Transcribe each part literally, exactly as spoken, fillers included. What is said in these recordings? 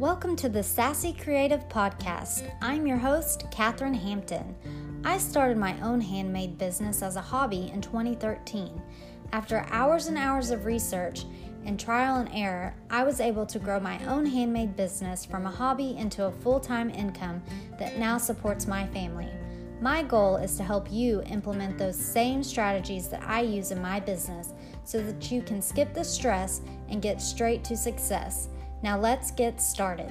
Welcome to the Sassy Creative Podcast. I'm your host, Katherine Hampton. I started my own handmade business as a hobby in twenty thirteen. After hours and hours of research and trial and error, I was able to grow my own handmade business from a hobby into a full-time income that now supports my family. My goal is to help you implement those same strategies that I use in my business so that you can skip the stress and get straight to success. Now let's get started.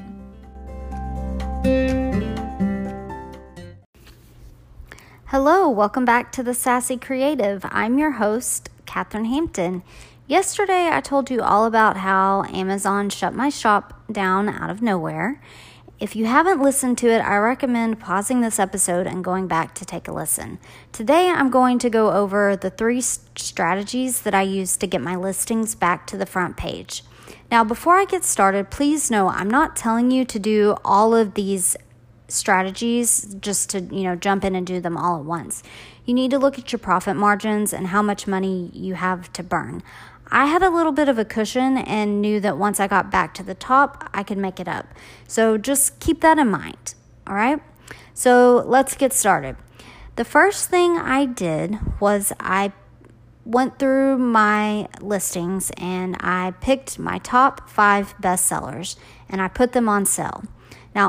Hello, welcome back to the Sassy Creative. I'm your host, Katherine Hampton. Yesterday, I told you all about how Amazon shut my shop down out of nowhere. If you haven't listened to it, I recommend pausing this episode and going back to take a listen. Today, I'm going to go over the three strategies that I use to get my listings back to the front page. Now, before I get started, please know I'm not telling you to do all of these strategies just to, you know, jump in and do them all at once. You need to look at your profit margins and how much money you have to burn. I had a little bit of a cushion and knew that once I got back to the top, I could make it up. So just keep that in mind, all right? So let's get started. The first thing I did was I went through my listings and I picked my top five bestsellers and I put them on sale. Now,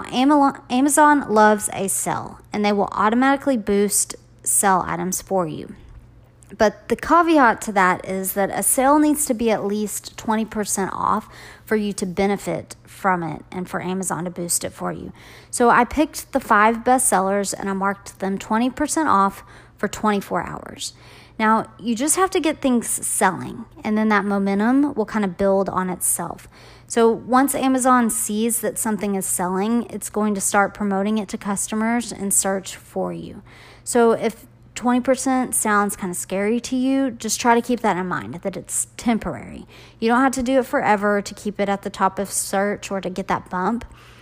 Amazon loves a sale and they will automatically boost sale items for you. But the caveat to that is that a sale needs to be at least twenty percent off for you to benefit from it and for Amazon to boost it for you. So I picked the five bestsellers and I marked them twenty percent off for twenty-four hours. Now, you just have to get things selling, and then that momentum will kind of build on itself. So once Amazon sees that something is selling, it's going to start promoting it to customers and search for you. So if twenty percent sounds kind of scary to you, just try to keep that in mind, that it's temporary. You don't have to do it forever to keep it at the top of search or to get that bump.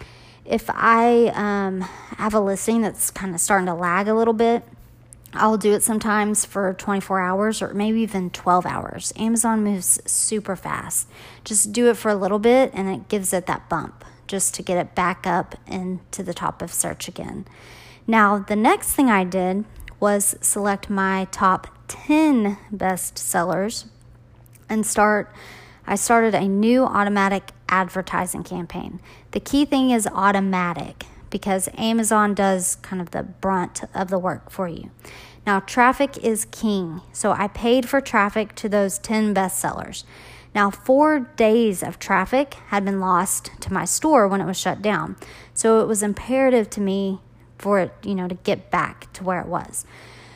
If I um, have a listing that's kind of starting to lag a little bit, I'll do it sometimes for twenty-four hours or maybe even twelve hours. Amazon moves super fast. Just do it for a little bit and it gives it that bump just to get it back up into the top of search again. Now, the next thing I did was select my top ten best sellers and start, I started a new automatic advertising campaign. The key thing is automatic, because Amazon does kind of the brunt of the work for you. Now, traffic is king, so I paid for traffic to those ten bestsellers. Now, four days of traffic had been lost to my store when it was shut down, so it was imperative to me for it, you know, to get back to where it was.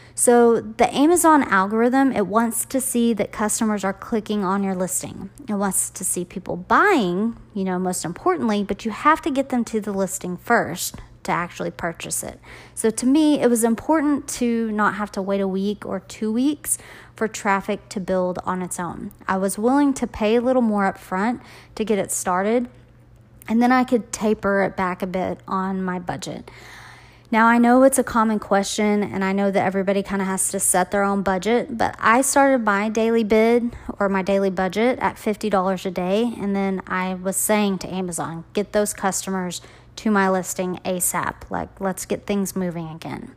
So the Amazon algorithm, it wants to see that customers are clicking on your listing. It wants to see people buying, you know, most importantly, but you have to get them to the listing first to actually purchase it. So to me, it was important to not have to wait a week or two weeks for traffic to build on its own. I was willing to pay a little more up front to get it started, and then I could taper it back a bit on my budget. Now, I know it's a common question, and I know that everybody kind of has to set their own budget, but I started my daily bid or my daily budget at fifty dollars a day, and then I was saying to Amazon, get those customers to my listing ASAP. Like, let's get things moving again.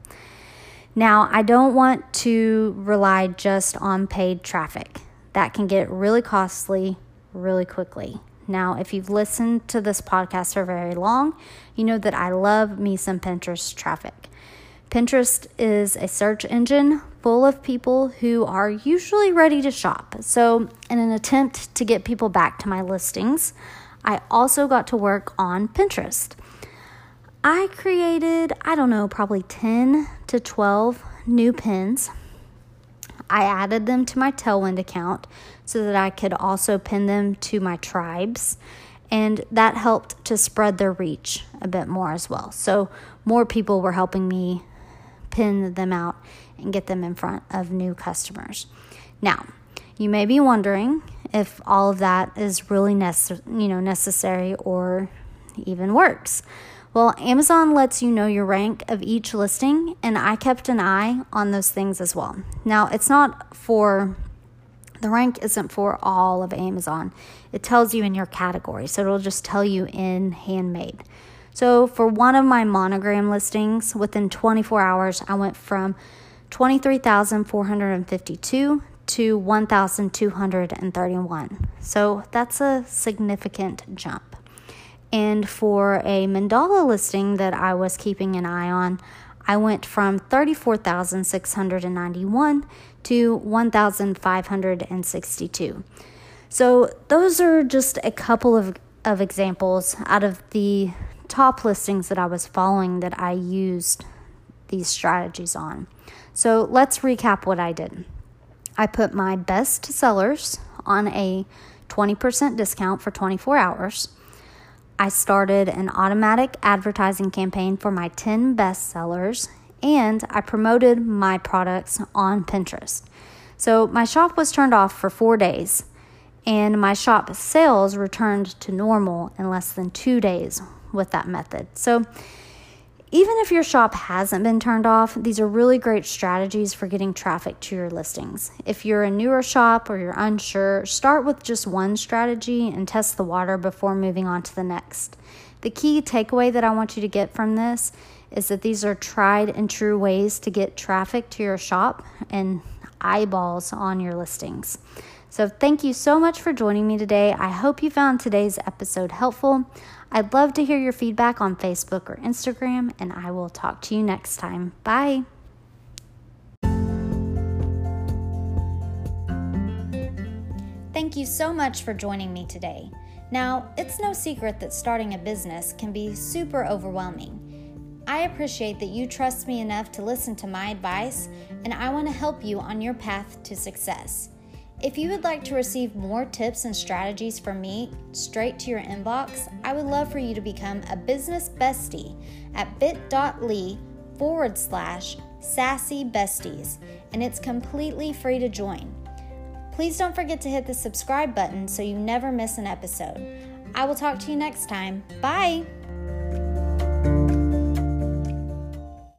Now, I don't want to rely just on paid traffic. That can get really costly really quickly. Now, if you've listened to this podcast for very long, you know that I love me some Pinterest traffic. Pinterest is a search engine full of people who are usually ready to shop. So in an attempt to get people back to my listings, I also got to work on Pinterest. I created, I don't know, probably ten to twelve new pins. I added them to my Tailwind account so that I could also pin them to my tribes, and that helped to spread their reach a bit more as well. So more people were helping me pin them out and get them in front of new customers. Now, you may be wondering if all of that is really necess- you know, necessary or even works. Well, Amazon lets you know your rank of each listing, and I kept an eye on those things as well. Now, it's not for The rank isn't for all of Amazon. It tells you in your category, so it'll just tell you in handmade. So for one of my monogram listings, within twenty-four hours, I went from twenty-three thousand four hundred fifty-two to one thousand two hundred thirty-one. So that's a significant jump. And for a mandala listing that I was keeping an eye on, I went from thirty-four thousand six hundred ninety-one to one thousand five hundred sixty-two. So those are just a couple of, of examples out of the top listings that I was following that I used these strategies on. So let's recap what I did. I put my best sellers on a twenty percent discount for twenty-four hours. I started an automatic advertising campaign for my ten best sellers, and I promoted my products on Pinterest. So my shop was turned off for four days, and my shop sales returned to normal in less than two days with that method. So even if your shop hasn't been turned off, these are really great strategies for getting traffic to your listings. If you're a newer shop or you're unsure, start with just one strategy and test the water before moving on to the next. The key takeaway that I want you to get from this is that these are tried and true ways to get traffic to your shop and eyeballs on your listings. So thank you so much for joining me today. I hope you found today's episode helpful. I'd love to hear your feedback on Facebook or Instagram, and I will talk to you next time. Bye. Thank you so much for joining me today. Now, it's no secret that starting a business can be super overwhelming. I appreciate that you trust me enough to listen to my advice, and I want to help you on your path to success. If you would like to receive more tips and strategies from me straight to your inbox, I would love for you to become a business bestie at bit.ly forward slash sassy besties, and it's completely free to join. Please don't forget to hit the subscribe button so you never miss an episode. I will talk to you next time. Bye!